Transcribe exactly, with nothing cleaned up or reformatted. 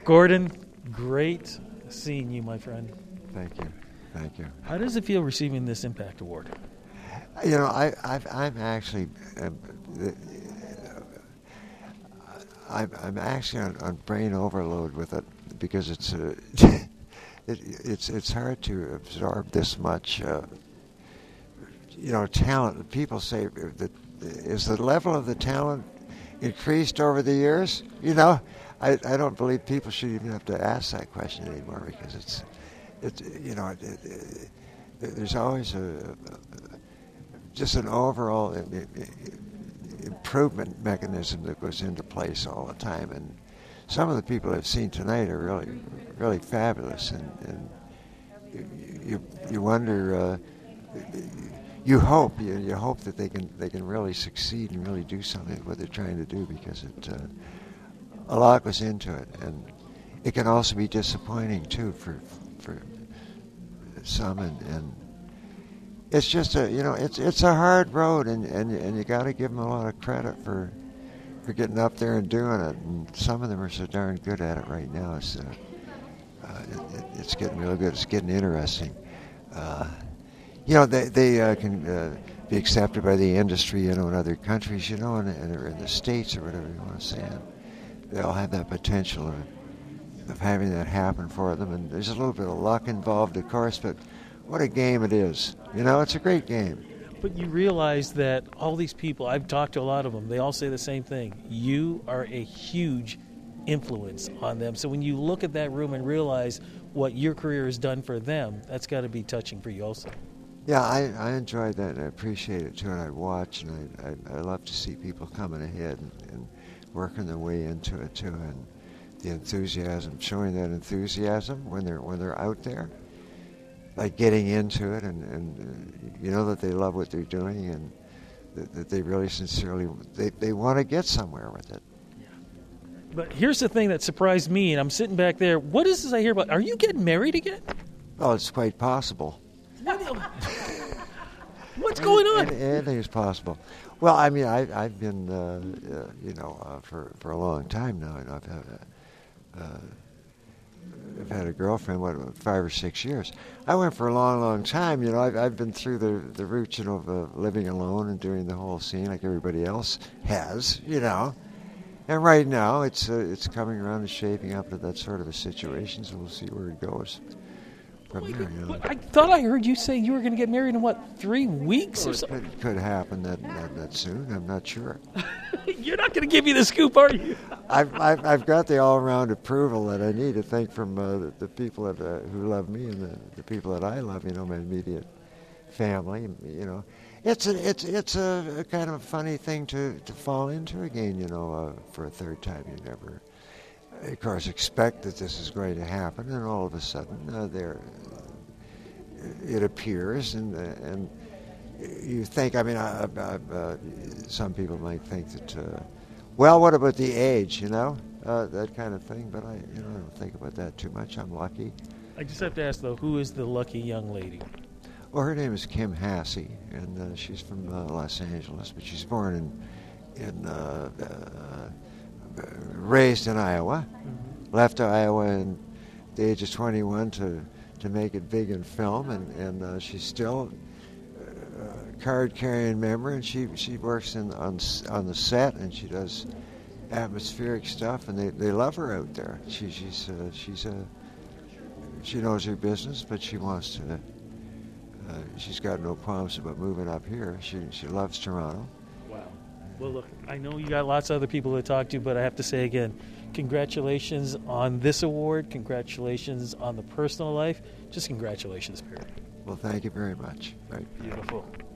Gordon, great seeing you, my friend. Thank you. Thank you. How does it feel receiving this Impact Award? You know, I, I've, I'm actually, um, I'm, I'm actually on, on brain overload with it because it's a, it, it's it's hard to absorb this much, uh, you know, talent. People say that is the level of the talent increased over the years. You know, I, I don't believe people should even have to ask that question anymore because it's, it's you know, it, it, it, there's always a, a just an overall improvement mechanism that goes into place all the time. And some of the people I've seen tonight are really, really fabulous. And, and you, you wonder, uh, you hope, you, you hope that they can they can really succeed and really do something with what they're trying to do because it uh, a lot goes into it, and it can also be disappointing too for for some and. and It's just a, you know, it's it's a hard road, and, and, and you got to give them a lot of credit for for getting up there and doing it. And some of them are so darn good at it right now. It's uh, uh, it, it's getting real good. It's getting interesting. Uh, you know, they they uh, can uh, be accepted by the industry, you know, in other countries, you know, and, and or in the States or whatever you want to say. And they all have that potential of of having that happen for them. And there's a little bit of luck involved, of course, but. What a game it is. You know, it's a great game. But you realize that all these people, I've talked to a lot of them, they all say the same thing. You are a huge influence on them. So when you look at that room and realize what your career has done for them, that's got to be touching for you also. Yeah, I, I enjoyed that, and I appreciate it, too, and I watch, and I, I, I love to see people coming ahead and, and working their way into it, too, and the enthusiasm, showing that enthusiasm when they're when they're out there. Like getting into it, and, and uh, you know that they love what they're doing, and that, that they really sincerely they, they want to get somewhere with it. Yeah. But here's the thing that surprised me, and I'm sitting back there. What is this I hear about? Are you getting married again? Oh, it's quite possible. What's going on? Anything is possible. Well, I mean, I, I've been, uh, uh, you know, uh, for for a long time now. You know, I've had a, uh, I've had a girlfriend, what, five or six years. I went for a long, long time. You know, I've, I've been through the the roots, you know, of uh, living alone and doing the whole scene like everybody else has, you know. And right now, it's uh, it's coming around and shaping up to that sort of a situation. So we'll see where it goes from oh there. You know. I thought I heard you say you were going to get married in what, three weeks well, or something? It could, could happen that, that that soon. I'm not sure. You're not going to give me the scoop, are you? I've, I've I've got the all-around approval that I need. I think from uh, the, the people that uh, who love me and the, the people that I love. You know, my immediate family. You know, it's a it's it's a, a kind of a funny thing to, to fall into again. You know, uh, for a third time, you never, of course, expect that this is going to happen, and all of a sudden, uh, there it appears, and uh, and you think. I mean, I, I, uh, some people might think that. Uh, Well, what about the age, you know, uh, that kind of thing? But I, you know, I don't think about that too much. I'm lucky. I just have to ask, though, who is the lucky young lady? Well, her name is Kim Hassey, and uh, she's from uh, Los Angeles, but she's born in, in uh, uh, raised in Iowa. Mm-hmm. Left Iowa at the age of twenty-one to, to make it big in film, and, and uh, she's still card-carrying member, and she she works in on on the set, and she does atmospheric stuff, and they, they love her out there. She she's uh, she's a she knows her business, but she wants to. Uh, she's got no qualms about moving up here. She she loves Toronto. Wow. Well, look, I know you got lots of other people to talk to, but I have to say again, congratulations on this award. Congratulations on the personal life. Just congratulations, period. Well, thank you very much. Right. Beautiful.